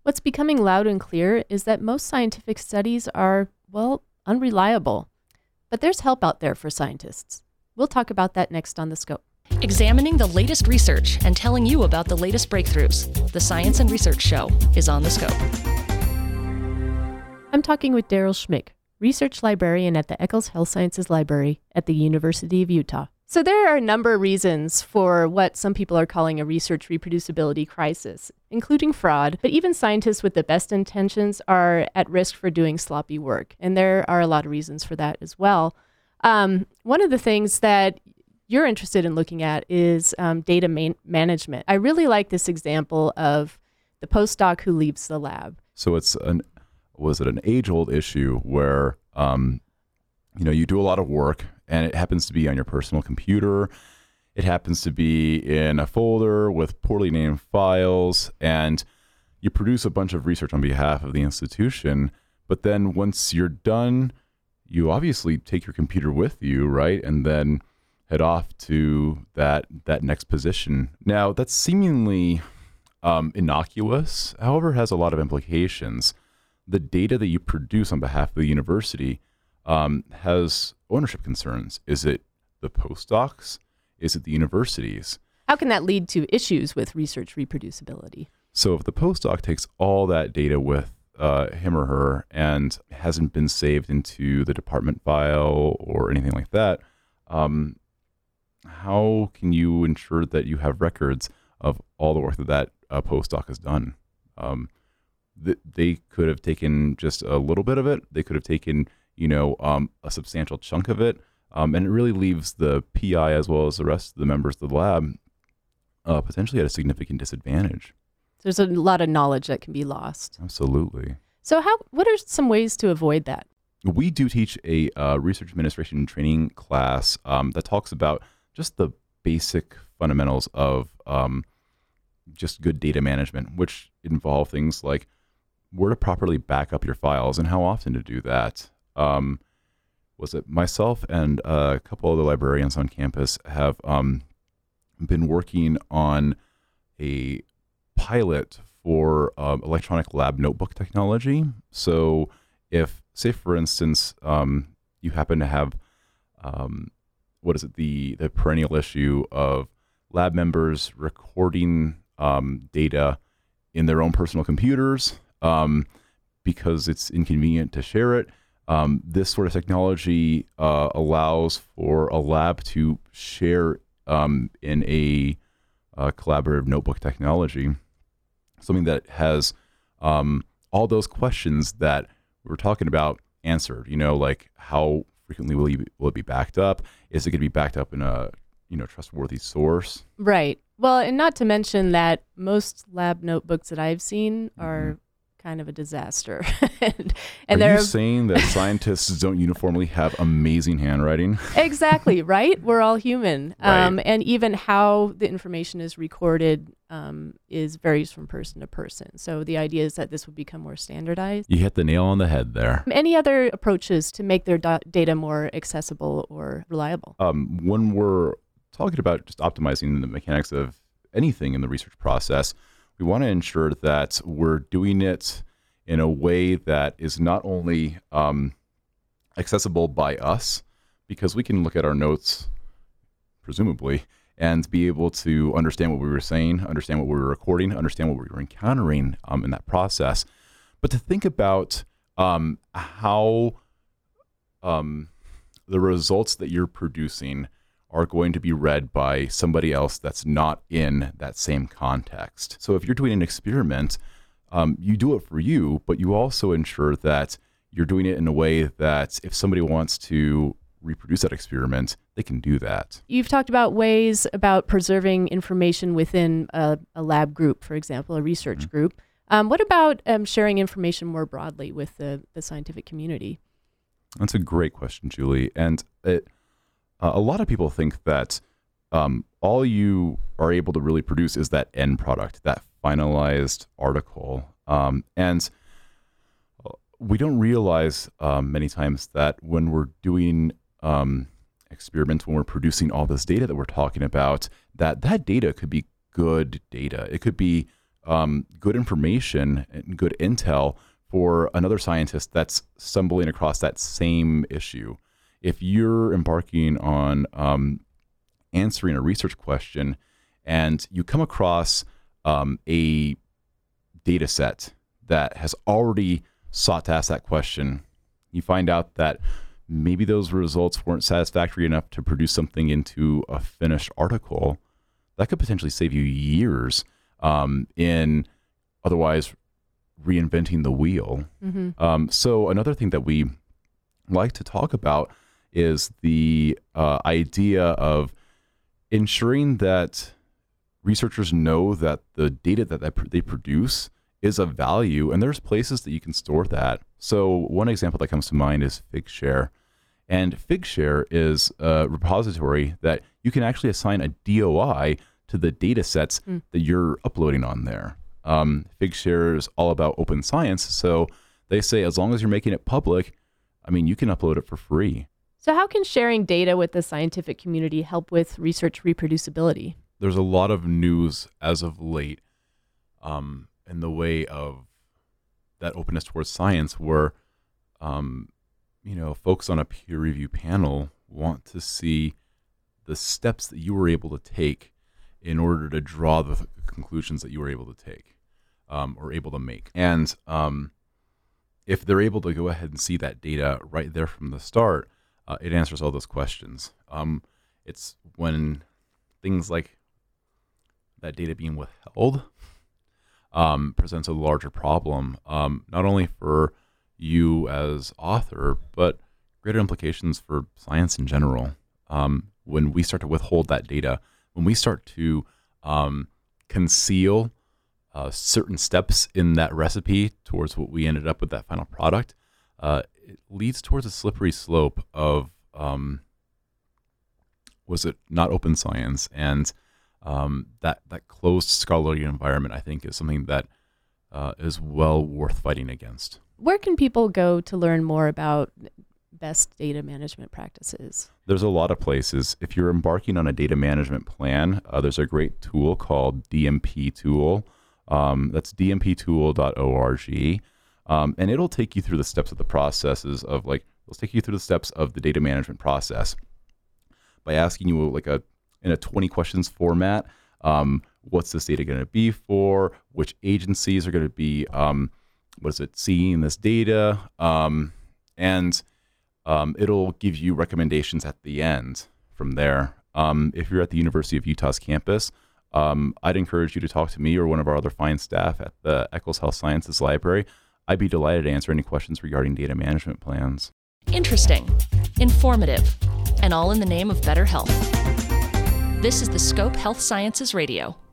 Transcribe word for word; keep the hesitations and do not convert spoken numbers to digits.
What's becoming loud and clear is that most scientific studies are, well, unreliable. But there's help out there for scientists. We'll talk about that next on The Scope. Examining the latest research and telling you about the latest breakthroughs. The Science and Research Show is on The Scope. I'm talking with Daryl Schmick, research librarian at the Eccles Health Sciences Library at the University of Utah. So there are a number of reasons for what some people are calling a research reproducibility crisis, including fraud, but even scientists with the best intentions are at risk for doing sloppy work. And there are a lot of reasons for that as well. Um, one of the things that you're interested in looking at is um, data man- management. I really like this example of the postdoc who leaves the lab. So it's an, was it an age-old issue where, um, you know, you do a lot of work and it happens to be on your personal computer. It happens to be in a folder with poorly named files, and you produce a bunch of research on behalf of the institution. But then once you're done, you obviously take your computer with you, right? And then head off to that that next position. Now, that's seemingly um, innocuous, however, has a lot of implications. The data that you produce on behalf of the university um, has ownership concerns. Is it the postdocs? Is it the universities? How can that lead to issues with research reproducibility? So if the postdoc takes all that data with uh, him or her and hasn't been saved into the department file or anything like that, um, how can you ensure that you have records of all the work that that uh, postdoc has done? Um, th- they could have taken just a little bit of it. They could have taken you know, um, a substantial chunk of it. Um, and it really leaves the P I as well as the rest of the members of the lab uh, potentially at a significant disadvantage. There's a lot of knowledge that can be lost. Absolutely. So how? What are some ways to avoid that? We do teach a uh, research administration training class um, that talks about just the basic fundamentals of um, just good data management, which involve things like where to properly back up your files and how often to do that. Um, was it myself and a couple other librarians on campus have um, been working on a pilot for um, electronic lab notebook technology. So if, say, for instance, um, you happen to have, um, what is it, the, the perennial issue of lab members recording um, data in their own personal computers um, because it's inconvenient to share it, Um, this sort of technology uh, allows for a lab to share um, in a, a collaborative notebook technology, something that has um, all those questions that we were talking about answered. You know, like how frequently will, you, will it be backed up? Is it going to be backed up in a you know trustworthy source? Right. Well, and not to mention that most lab notebooks that I've seen are mm-hmm. kind of a disaster. and and Are you are, saying that scientists don't uniformly have amazing handwriting? Exactly, right? We're all human. Right. Um, and even how the information is recorded um, is varies from person to person. So the idea is that this would become more standardized. You hit the nail on the head there. Any other approaches to make their do- data more accessible or reliable? Um, when we're talking about just optimizing the mechanics of anything in the research process, we want to ensure that we're doing it in a way that is not only um, accessible by us, because we can look at our notes, presumably, and be able to understand what we were saying, understand what we were recording, understand what we were encountering um, in that process, but to think about um, how um, the results that you're producing are going to be read by somebody else that's not in that same context. So if you're doing an experiment, um, you do it for you, but you also ensure that you're doing it in a way that if somebody wants to reproduce that experiment, they can do that. You've talked about ways about preserving information within a, a lab group, for example, a research mm-hmm. group. Um, what about um, sharing information more broadly with the, the scientific community? That's a great question, Julie. And it, uh, a lot of people think that um, all you are able to really produce is that end product, that finalized article. Um, and we don't realize um, many times that when we're doing um, experiments, when we're producing all this data that we're talking about, that that data could be good data. It could be um, good information and good intel for another scientist that's stumbling across that same issue. If you're embarking on um, answering a research question and you come across um, a data set that has already sought to ask that question, you find out that maybe those results weren't satisfactory enough to produce something into a finished article, that could potentially save you years um, in otherwise reinventing the wheel. Mm-hmm. Um, so another thing that we like to talk about is the uh, idea of ensuring that researchers know that the data that they produce is of value, and there's places that you can store that. So one example that comes to mind is Figshare. And Figshare is a repository that you can actually assign a D O I to the data sets mm. that you're uploading on there. Um, Figshare is all about open science, so they say as long as you're making it public, I mean, you can upload it for free. So how can sharing data with the scientific community help with research reproducibility? There's a lot of news as of late um, in the way of that openness towards science where, um, you know, folks on a peer review panel want to see the steps that you were able to take in order to draw the conclusions that you were able to take um, or able to make. And um, if they're able to go ahead and see that data right there from the start, uh, it answers all those questions. Um, it's when things like that data being withheld um, presents a larger problem, um, not only for you as author, but greater implications for science in general. Um, when we start to withhold that data, when we start to um, conceal uh, certain steps in that recipe towards what we ended up with that final product, uh, it leads towards a slippery slope of, um, was it not open science? And um, that, that closed scholarly environment, I think, is something that uh, is well worth fighting against. Where can people go to learn more about best data management practices? There's a lot of places. If you're embarking on a data management plan, uh, there's a great tool called D M P Tool. Um, that's d m p tool dot org. Um, and it'll take you through the steps of the processes of like, it'll take you through the steps of the data management process by asking you like a, in a twenty questions format, um, what's this data going to be for? Which agencies are going to be, um, what is it, seeing this data? Um, and um, it'll give you recommendations at the end from there. Um, if you're at the University of Utah's campus, um, I'd encourage you to talk to me or one of our other fine staff at the Eccles Health Sciences Library. I'd be delighted to answer any questions regarding data management plans. Interesting, informative, and all in the name of better health. This is the Scope Health Sciences Radio.